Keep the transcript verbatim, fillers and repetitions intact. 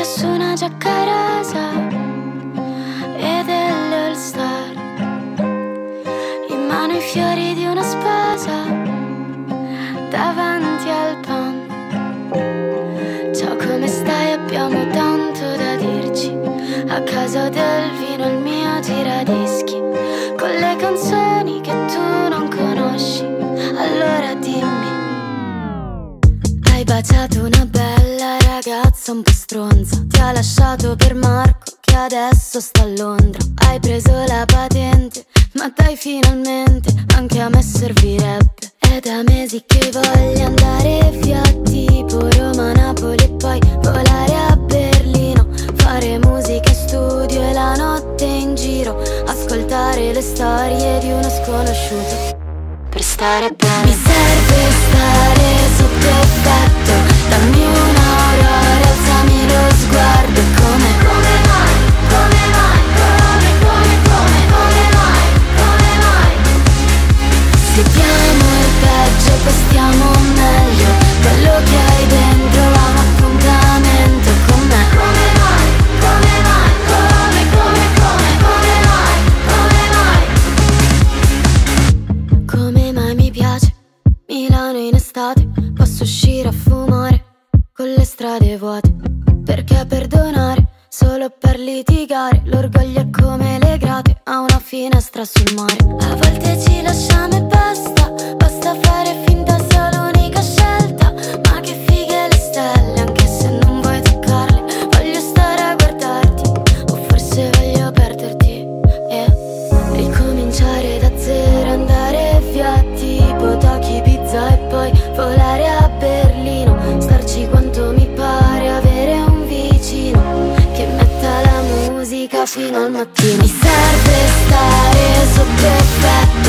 indosso una giacca rosa e delle All Star, in mano i fiori di una sposa davanti al pan. Ciao, come stai? Abbiamo tanto da dirci. A casa del vino il mio giradischi con le canzoni che tu non conosci. Allora dimmi, hai baciato una bella ragazza un po' stronza, ti ha lasciato per Marco che adesso sta a Londra. Hai preso la patente, ma dai, finalmente anche a me servirebbe. È da mesi che voglio andare via, tipo Roma, Napoli e poi volare a Berlino, fare musica in studio e la notte in giro, ascoltare le storie di uno sconosciuto per stare bene. Mi serve stare sotto effetto, dammi un'aurora, alzami lo sguardo. Come, come mai, come mai, come, come, come, come mai, come mai? Se diamo il peggio poi stiamo meglio, quello che hai dentro ha un appuntamento con me. Come mai, come mai, come, come, come, come mai, come mai? Come mai mi piace Milano in estate, posso uscire a fumare con le strade vuote, perché perdonare solo per litigare, l'orgoglio è come le grate a una finestra sul mare. A volte ci lasciamo e basta, basta fare finta sia l'unica scelta, ma che fighe le stelle, anche se non vuoi toccarle, voglio stare a guardarti, o forse voglio perderti, yeah. Ricominciare da zero, andare via tipo Tokyo, Ibiza e poi volare a Berlino, starci quanto mi pare, avere un vicino che metta la musica fino al mattino. Mi serve stare sotto effetto,